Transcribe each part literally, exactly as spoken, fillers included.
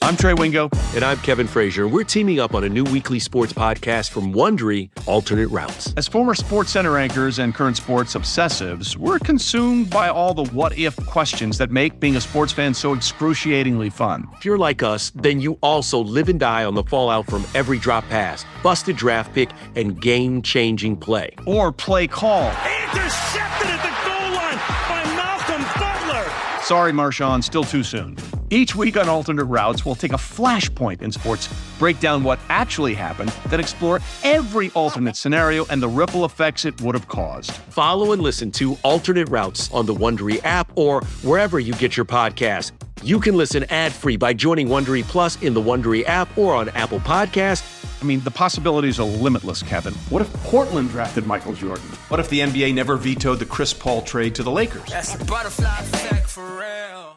I'm Trey Wingo. And I'm Kevin Frazier. We're teaming up on a new weekly sports podcast from Wondery, Alternate Routes. As former Sports Center anchors and current sports obsessives, we're consumed by all the what-if questions that make being a sports fan so excruciatingly fun. If you're like us, then you also live and die on the fallout from every drop pass, busted draft pick, and game-changing play. Or play call. Intercepted at the goal line by Malcolm Butler. Sorry, Marshawn, still too soon. Each week on Alternate Routes, we'll take a flashpoint in sports, break down what actually happened, then explore every alternate scenario and the ripple effects it would have caused. Follow and listen to Alternate Routes on the Wondery app or wherever you get your podcasts. You can listen ad-free by joining Wondery Plus in the Wondery app or on Apple Podcasts. I mean, the possibilities are limitless, Kevin. What if Portland drafted Michael Jordan? What if the N B A never vetoed the Chris Paul trade to the Lakers? That's a butterfly effect for real.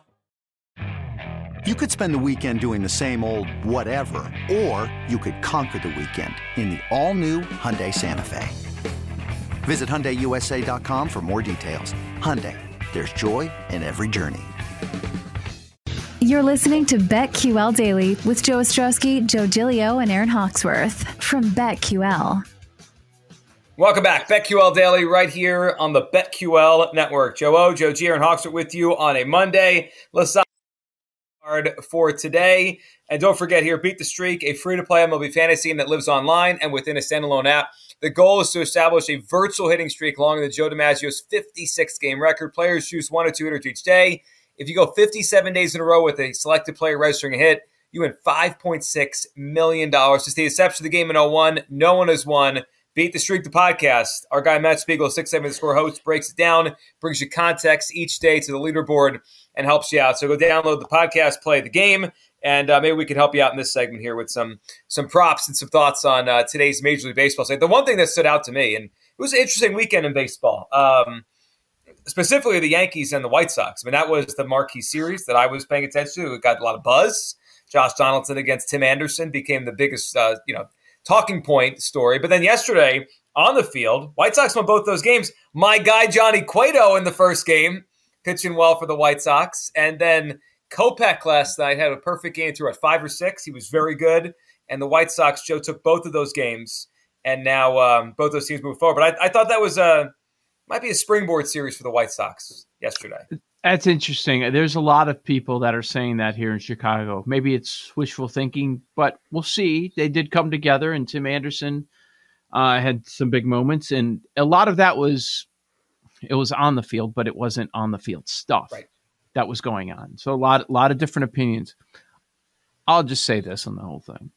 You could spend the weekend doing the same old whatever, or you could conquer the weekend in the all-new Hyundai Santa Fe. Visit Hyundai U S A dot com for more details. Hyundai, there's joy in every journey. You're listening to BetQL Daily with Joe Ostrowski, Joe Giglio, and Aaron Hawksworth from BetQL. Welcome back. BetQL Daily right here on the BetQL Network. Joe O, Joe G, Aaron Hawksworth with you on a Monday. Let's for today. And don't forget here, Beat the Streak, a free-to-play M L B fantasy game that lives online and within a standalone app. The goal is to establish a virtual hitting streak along with Joe DiMaggio's fifty-six game record. Players choose one or two hitters each day. If you go fifty-seven days in a row with a selected player registering a hit, you win five point six million dollars. Since the inception of the game in oh one, no one has won. Beat the Streak, the podcast. Our guy Matt Spiegel, six seven The Score host, breaks it down, brings you context each day to the leaderboard, and helps you out. So go download the podcast, play the game, and uh, maybe we can help you out in this segment here with some some props and some thoughts on uh, today's Major League Baseball slate. The one thing that stood out to me, and it was an interesting weekend in baseball, um, specifically the Yankees and the White Sox. I mean, that was the marquee series that I was paying attention to. It got a lot of buzz. Josh Donaldson against Tim Anderson became the biggest, uh, you know, talking point story. But then yesterday on the field, White Sox won both those games. My guy Johnny Cueto in the first game, pitching well for the White Sox. And then Kopech last night had a perfect game through at five or six. He was very good. And the White Sox, Joe, took both of those games. And now um, both those teams move forward. But I, I thought that was a, might be a springboard series for the White Sox yesterday. That's interesting. There's a lot of people that are saying that here in Chicago. Maybe it's wishful thinking, but we'll see. They did come together, and Tim Anderson uh, had some big moments, and a lot of that was it was on the field, but it wasn't on the field stuff right. that was going on. So a lot, a lot of different opinions. I'll just say this on the whole thing.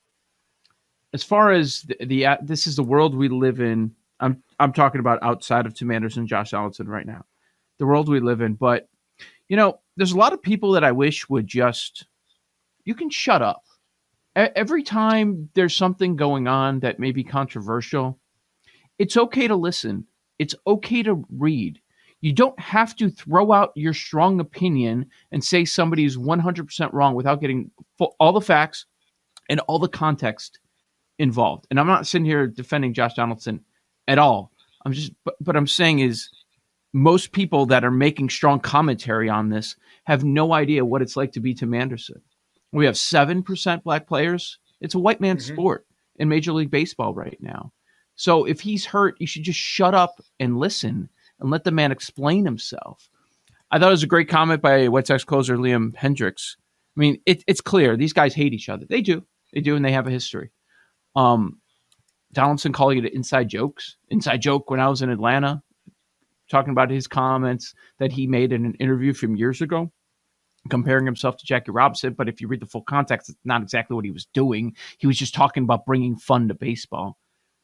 As far as the, the uh, this is the world we live in. I'm I'm talking about outside of Tim Anderson, Josh Donaldson right now, the world we live in, but. You know, there's a lot of people that I wish would just, you can shut up. Every time there's something going on that may be controversial, it's okay to listen. It's okay to read. You don't have to throw out your strong opinion and say somebody's one hundred percent wrong without getting all the facts and all the context involved. And I'm not sitting here defending Josh Donaldson at all. I'm just, but, but I'm saying is, most people that are making strong commentary on this have no idea what it's like to be Tim Anderson. We have seven percent black players. It's a white man's mm-hmm. sport in Major League Baseball right now. So if he's hurt, you should just shut up and listen and let the man explain himself. I thought it was a great comment by White Sox closer Liam Hendriks. I mean, it, it's clear these guys hate each other. They do. They do, and they have a history. Um, Donaldson calling it inside jokes. Inside joke when I was in Atlanta, talking about his comments that he made in an interview from years ago, comparing himself to Jackie Robinson. But if you read the full context, it's not exactly what he was doing. He was just talking about bringing fun to baseball.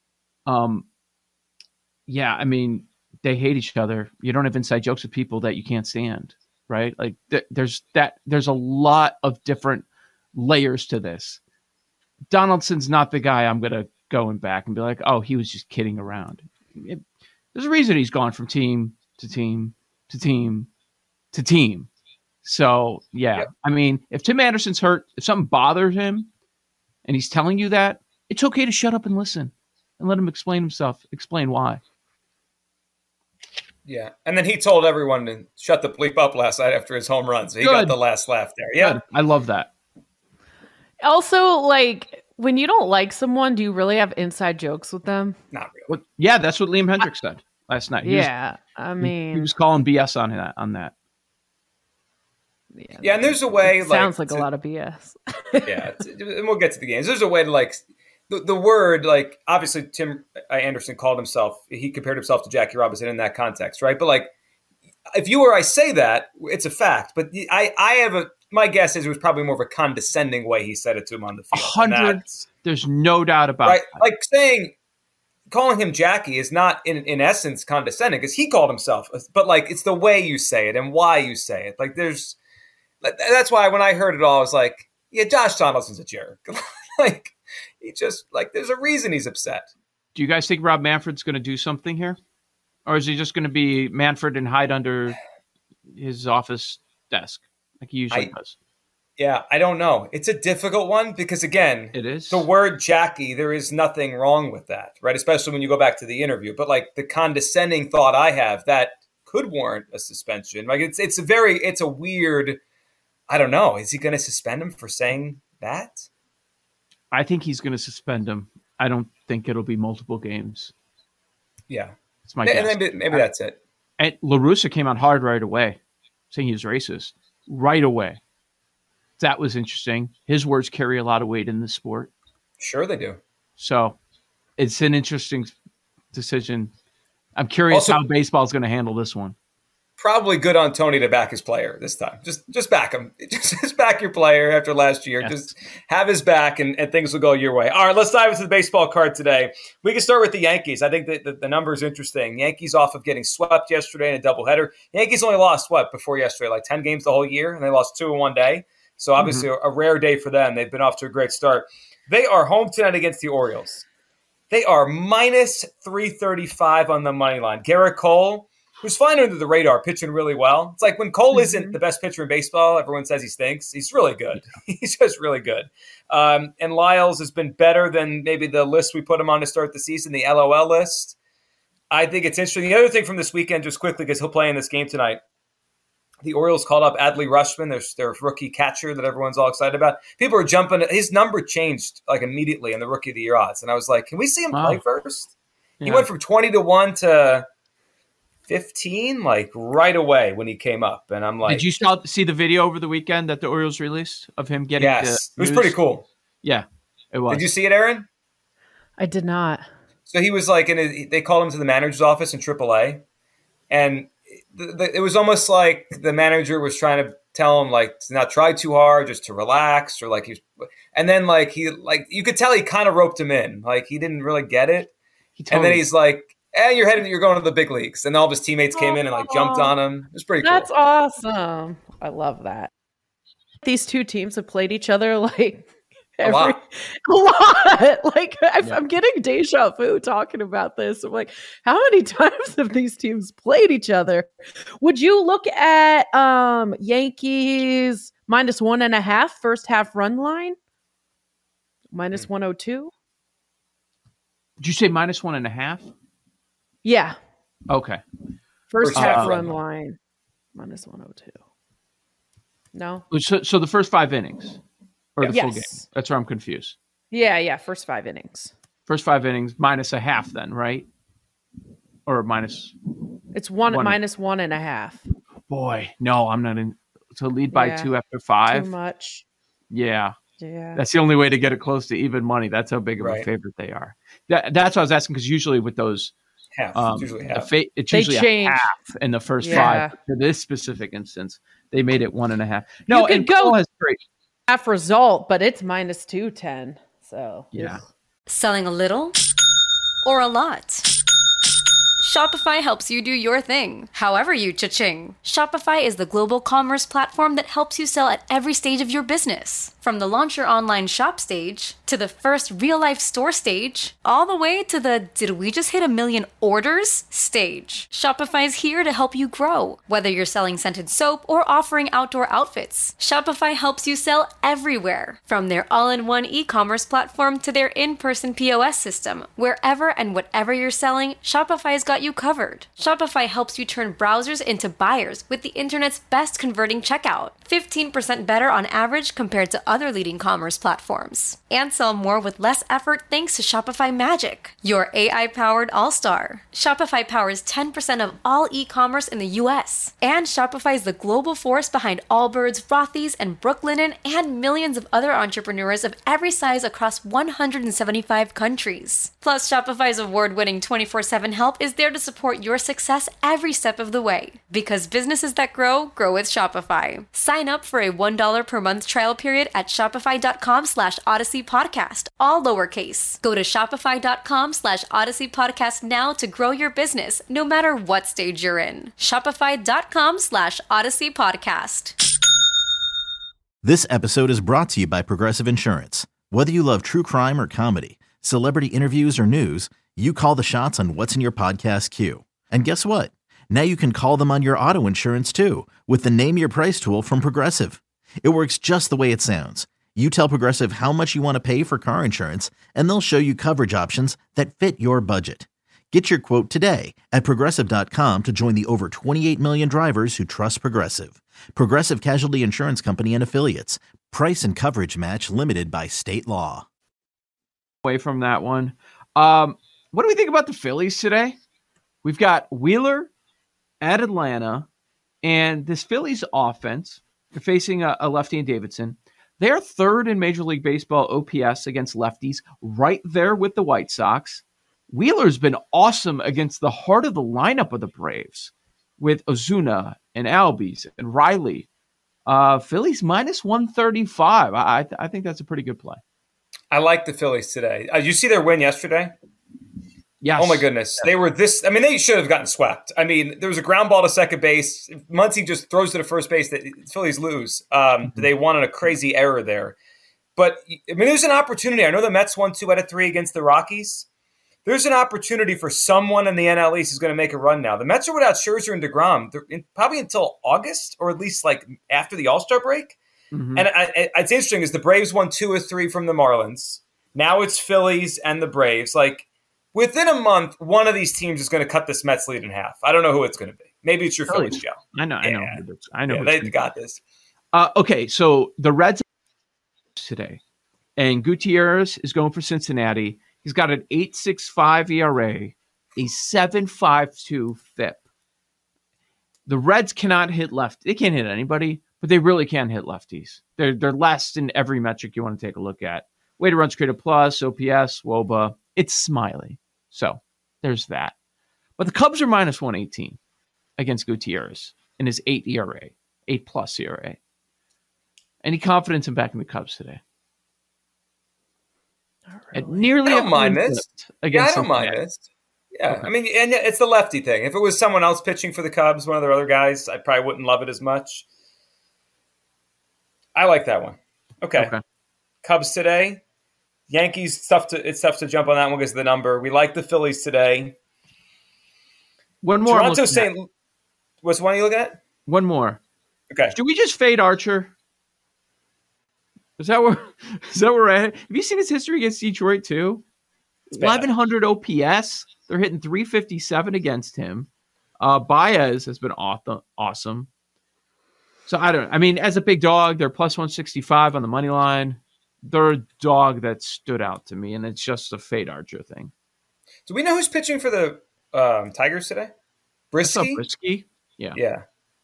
Um, yeah, I mean, they hate each other. You don't have inside jokes with people that you can't stand, right? Like th- there's that. There's a lot of different layers to this. Donaldson's not the guy I'm going to go and back and be like, oh, he was just kidding around. It, There's a reason he's gone from team to team to team to team. So, yeah, yep. I mean, if Tim Anderson's hurt, if something bothers him and he's telling you that, it's okay to shut up and listen and let him explain himself, explain why. Yeah, and then he told everyone to shut the bleep up last night after his home run. So he Good. got the last laugh there. Yeah, Good. I love that. Also, like, when you don't like someone, do you really have inside jokes with them? Not really. Well, yeah, that's what Liam Hendriks said last night. He yeah, was, I he- mean, he was calling B S on that. On that. yeah, Yeah, and there's a way. it like, sounds like to- a lot of B S. yeah, it's- and we'll get to the games. There's a way to like the, the word, like obviously Tim Anderson called himself, he compared himself to Jackie Robinson in that context, right? But like, if you or I say that, it's a fact. But I, I have a, my guess is it was probably more of a condescending way he said it to him on the A field. hundred. That's- There's no doubt about right? that. Like saying, calling him Jackie is not in in essence condescending because he called himself, but like it's the way you say it and why you say it. Like there's, like, that's why when I heard it all, I was like, yeah, Josh Donaldson's a jerk. Like he just like there's a reason he's upset. Do you guys think Rob Manfred's going to do something here? Or is he just going to be Manfred and hide under his office desk like he usually I- does? Yeah, I don't know. It's a difficult one because again, It is. the word Jackie, there is nothing wrong with that, right? Especially when you go back to the interview. But like the condescending thought I have that could warrant a suspension. Like it's it's a very it's a weird. I don't know. Is he going to suspend him for saying that? I think he's going to suspend him. I don't think it'll be multiple games. Yeah, It's my and guess. maybe, maybe that's it. And LaRussa came out hard right away, saying he was racist. Right away. That was interesting. His words carry a lot of weight in the sport. Sure, they do. So it's an interesting decision. I'm curious Also- how baseball is going to handle this one. Probably good on Tony to back his player this time. Just just back him. Just, just back your player after last year. Yes. Just have his back and, and things will go your way. All right, let's dive into the baseball card today. We can start with the Yankees. I think that the, the number is interesting. Yankees off of getting swept yesterday in a doubleheader. Yankees only lost, what, before yesterday? Like ten games the whole year, and they lost two in one day. So obviously a, a rare day for them. They've been off to a great start. They are home tonight against the Orioles. They are minus three thirty-five on the money line. Garrett Cole, who's flying under the radar, pitching really well. It's like when Cole isn't the best pitcher in baseball, everyone says he stinks. He's really good. He's just really good. Um, and Lyles has been better than maybe the list we put him on to start the season, the L O L list. I think it's interesting. The other thing from this weekend, just quickly, because he'll play in this game tonight, the Orioles called up Adley Rutschman, their, their rookie catcher that everyone's all excited about. People are jumping. His number changed like immediately in the Rookie of the Year odds. And I was like, can we see him Wow. play first? He Yeah. went from twenty to one to fifteen, like right away when he came up. And I'm like, Did you saw, see the video over the weekend that the Orioles released of him getting yes, the it was news? pretty cool. Yeah, it was. Did you see it, Aaron? I did not. So he was like, in a, they called him to the manager's office in triple A. And the, the, it was almost like the manager was trying to tell him like to not try too hard, just to relax, or like he was, and then like he like you could tell he kind of roped him in, like he didn't really get it. He And totally- then he's like, "Eh, you're headed, you're going to the big leagues." And all of his teammates came in and like jumped on him. It was pretty cool. That's awesome. I love that. These two teams have played each other like A every, lot. a lot. Like I, Yeah. I'm getting deja vu talking about this. I'm like, how many times have these teams played each other? Would you look at um Yankees minus one and a half first half run line? Minus one oh two? Did you say minus one and a half? Yeah. Okay. First, First half half run run line. Minus one oh two. No? So, so the first five innings or the full game? Yes. That's where I'm confused. Yeah, yeah. First five innings. First five innings minus a half, then, right? Or minus. It's one, One- minus one and a half. Boy, no, I'm not in. To lead by Yeah. two after Too five. much. Yeah. Yeah. That's the only way to get it close to even money. That's how big of a Right. favorite they are. That, that's what I was asking, because usually with those, half. um, It's usually the half. fa- it's They usually change. a half in the first Yeah. five. For this specific instance, they made it one and a half. No, You could and go- Cole has great. half result, but it's minus two ten. So Yeah. ugh. Selling a little or a lot? Shopify helps you do your thing, however you cha-ching. Shopify is the global commerce platform that helps you sell at every stage of your business. From the launch your online shop stage, to the first real-life store stage, all the way to the did we just hit a million orders stage. Shopify's here to help you grow. Whether you're selling scented soap or offering outdoor outfits, Shopify helps you sell everywhere. From their all-in-one e-commerce platform to their in-person P O S system, wherever and whatever you're selling, Shopify's got you covered. Shopify helps you turn browsers into buyers with the internet's best converting checkout. fifteen percent better on average compared to other leading commerce platforms. And sell more with less effort thanks to Shopify Magic, your A I-powered all-star. Shopify powers ten percent of all e-commerce in the U S. And Shopify is the global force behind Allbirds, Rothy's, and Brooklinen, and millions of other entrepreneurs of every size across one hundred seventy-five countries. Plus, Shopify's award-winning twenty-four seven help is there to support your success every step of the way. Because businesses that grow, grow with Shopify. Sign up for a one dollar per month trial period at shopify.com slash odyssey podcast, all lowercase. Go to shopify.com slash odyssey podcast now to grow your business, no matter what stage you're in. Shopify.com slash odyssey podcast. This episode is brought to you by Progressive Insurance. Whether you love true crime or comedy, celebrity interviews or news, you call the shots on what's in your podcast queue. And guess what? Now you can call them on your auto insurance too with the Name Your Price tool from Progressive. It works just the way it sounds. You tell Progressive how much you want to pay for car insurance, and they'll show you coverage options that fit your budget. Get your quote today at Progressive dot com to join the over twenty-eight million drivers who trust Progressive. Progressive Casualty Insurance Company and Affiliates. Price and coverage match limited by state law. Away from that one. Um, what do we think about the Phillies today? We've got Wheeler at Atlanta, and this Phillies offense, they're facing a, a lefty in Davidson. They're third in Major League Baseball O P S against lefties, right there with the White Sox. Wheeler's been awesome against the heart of the lineup of the Braves with Ozuna and Albies and Riley. Uh, Phillies minus one thirty-five. I, I, th- I think that's a pretty good play. I like the Phillies today. Uh, you see their win yesterday? Yes. Oh, my goodness. They were this – I mean, they should have gotten swept. I mean, there was a ground ball to second base. Muncy just throws to the first base. The Phillies lose. Um, mm-hmm. They won on a crazy error there. But, I mean, there's an opportunity. I know the Mets won two out of three against the Rockies. There's an opportunity for someone in the N L East who's going to make a run now. The Mets are without Scherzer and DeGrom in, probably until August, or at least like after the All-Star break. Mm-hmm. And I, I, it's interesting is the Braves won two or three from the Marlins. Now it's Phillies and the Braves. Like within a month, one of these teams is going to cut this Mets lead in half. I don't know who it's going to be. Maybe it's your Phillies, Phillies Joe. I know. Yeah. I know. I know. Yeah, they got this. Uh, okay, so the Reds today, and Gutierrez is going for Cincinnati. He's got an eight point six five E R A, a seven point five two F I P. The Reds cannot hit left. They can't hit anybody, but they really can hit lefties. They're they're less in every metric you want to take a look at. Weighted runs created plus, O P S, W O B A. It's Smiley. So there's that. But the Cubs are minus one eighteen against Gutierrez in his eight E R A, eight plus E R A. Any confidence in backing the Cubs today? Really. At nearly I don't mind this. Yeah, I don't mind Cincinnati. this. Yeah, Okay. I mean, and it's the lefty thing. If it was someone else pitching for the Cubs, one of their other guys, I probably wouldn't love it as much. I like that one. Okay. Okay. Cubs today. Yankees, it's tough to it's tough to jump on that one because of the number. We like the Phillies today. One more. Toronto Saint What's one you look at? One more. Okay. Should we just fade Archer? Is that where is that where we're at? Have you seen his history against Detroit too? eleven hundred O P S. They're hitting three fifty-seven against him. Uh, Baez has been awesome. Awesome. So I don't. I mean, as a big dog, they're plus one sixty-five on the money line. They're a dog that stood out to me, and it's just a fade Archer thing. Do we know who's pitching for the um, Tigers today? Brisky. Brisky. Yeah. Yeah.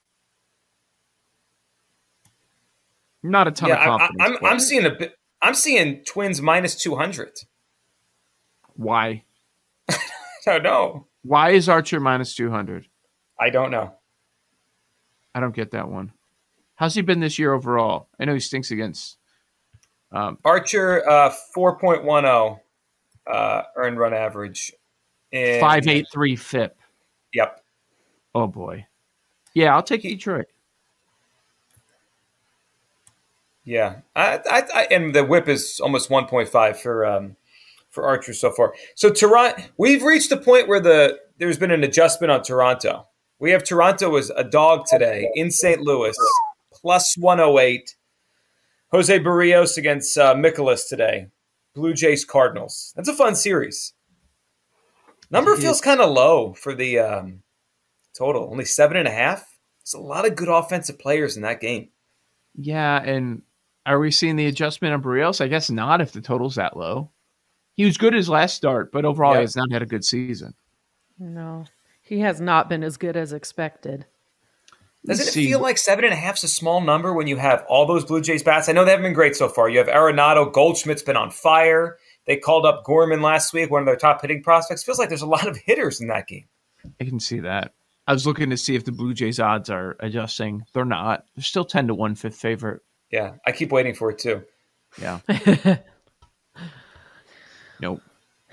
Not a ton yeah, of confidence. I, I'm, I'm seeing a bit. I'm seeing Twins minus two hundred. Why? I don't know. Why is Archer minus two hundred? I don't know. I don't get that one. How's he been this year overall? I know he stinks against. Um, Archer, uh, four point one oh uh, earned run average. five eighty-three F I P. Yep. Oh, boy. Yeah, I'll take Detroit. Yeah, I, I, I, and the whip is almost one point five for um, for Archer so far. So Toronto, we've reached a point where the there's been an adjustment on Toronto. We have Toronto as a dog today in Saint Louis, plus one oh eight. Jose Barrios against uh, Mikolas today. Blue Jays Cardinals. That's a fun series. Number feels kind of low for the um, total. Only seven and a half. There's a lot of good offensive players in that game. Yeah, and are we seeing the adjustment on Barrios? I guess not if the total's that low. He was good his last start, but overall Yeah. he has not had a good season. No, he has not been as good as expected. Doesn't it see. feel like seven and a half is a small number when you have all those Blue Jays bats? I know they haven't been great so far. You have Arenado, Goldschmidt's been on fire. They called up Gorman last week, one of their top hitting prospects. Feels like there's a lot of hitters in that game. I can see that. I was looking to see if the Blue Jays odds are adjusting. They're not. They're still ten to one, fifth favorite. Yeah, I keep waiting for it too. Yeah. Nope.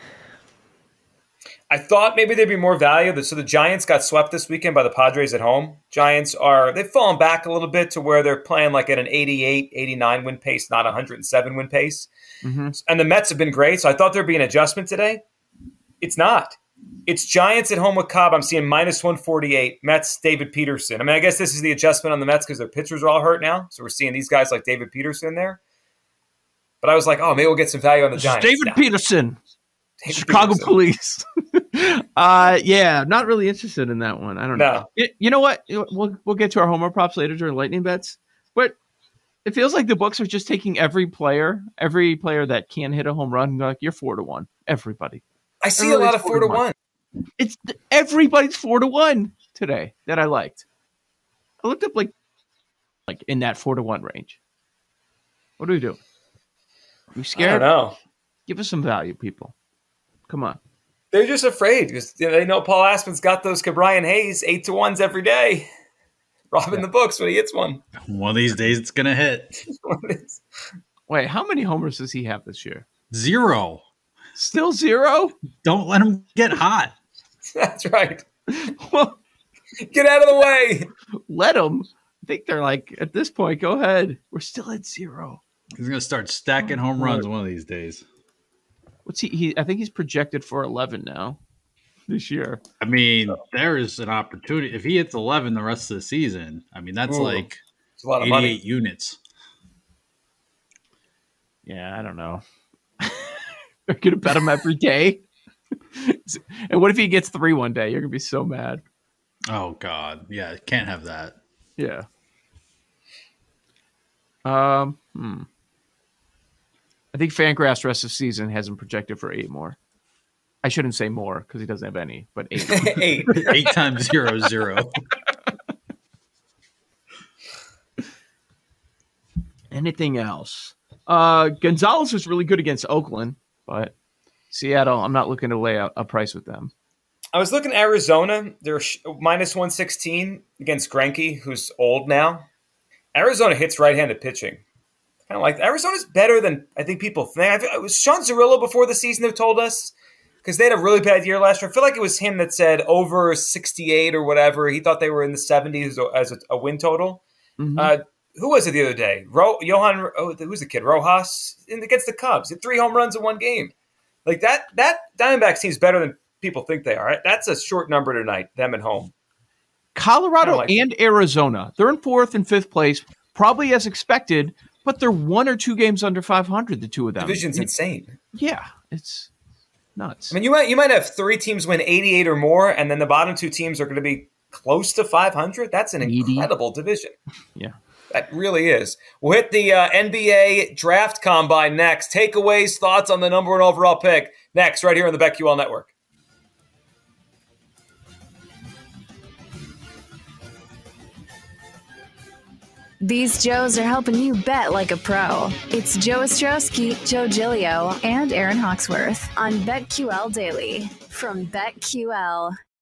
I thought maybe there'd be more value. So the Giants got swept this weekend by the Padres at home. Giants are, they've fallen back a little bit to where they're playing like at an eighty-eight, eighty-nine win pace, not one hundred seven win pace. Mm-hmm. And the Mets have been great. So I thought there'd be an adjustment today. It's not. It's Giants at home with Cobb. I'm seeing minus one forty-eight. Mets, David Peterson. I mean, I guess this is the adjustment on the Mets because their pitchers are all hurt now. So we're seeing these guys like David Peterson there. But I was like, oh, maybe we'll get some value on the This is Giants. David No. Peterson, David Chicago Peterson. Police. uh, yeah, not really interested in that one. I don't know. No. You, you know what? We'll we'll get to our homer props later during lightning bets. But it feels like the books are just taking every player, every player that can hit a home run, and they're like, you're four to one. Everybody. I see a lot of four to one. It's everybody's four to one today that I liked. I looked up like like in that four to one range. What do we do? Are we I scared? don't know. Give us some value, people. Come on. They're just afraid because they know Paul Aspen's got those Cabrian Hayes eight to ones every day, robbing Yeah. the books when he hits one. One of these days it's gonna hit. Wait, how many homers does he have this year? Zero. Still zero? Don't let him get hot. That's right. Well, get out of the way. Let him. I think they're like, at this point, go ahead. We're still at zero. He's gonna start stacking home runs one of these days. What's he? he I think he's projected for eleven now this year. I mean, there is an opportunity. If he hits eleven the rest of the season, I mean, that's Ooh, like it's a lot of eighty-eight money. units. Yeah, I don't know. They're going to bet him every day. And what if he gets three one day? You're going to be so mad. Oh, God. Yeah, can't have that. Yeah. Um. Hmm. I think Fangraphs rest of season has him projected for eight more. I shouldn't say more because he doesn't have any, but eight. Eight. Eight times zero, zero. Anything else? Uh, Gonzalez was really good against Oakland, but Seattle, I'm not looking to lay out a price with them. I was looking at Arizona. They're sh- minus one sixteen against Greinke, who's old now. Arizona hits right-handed pitching. Kind of like Arizona's better than I think people think. I feel, it was Sean Zerillo before the season who told us because they had a really bad year last year. I feel like it was him that said over sixty-eight or whatever. He thought they were in the seventies as a, a win total. Mm-hmm. Uh, who was it the other day? Ro- Johan, oh, who's the kid? Rojas in against the Cubs. Hit three home runs in one game. Like that, that Diamondbacks team's better than people think they are. That's a short number tonight, them at home. Colorado like and Arizona, they're in fourth and fifth place, probably as expected, but they're one or two games under five hundred, the two of them. Division's It- insane. Yeah, it's nuts. I mean, you might you might have three teams win eighty-eight or more, and then the bottom two teams are going to be close to five hundred. That's an eighty. incredible division. Yeah. That really is. We'll hit the uh, N B A draft combine next. Takeaways, thoughts on the number one overall pick next, right here on the BetQL Network. These Joes are helping you bet like a pro. It's Joe Ostrowski, Joe Gilio, and Aaron Hawksworth on BetQL Daily from BetQL.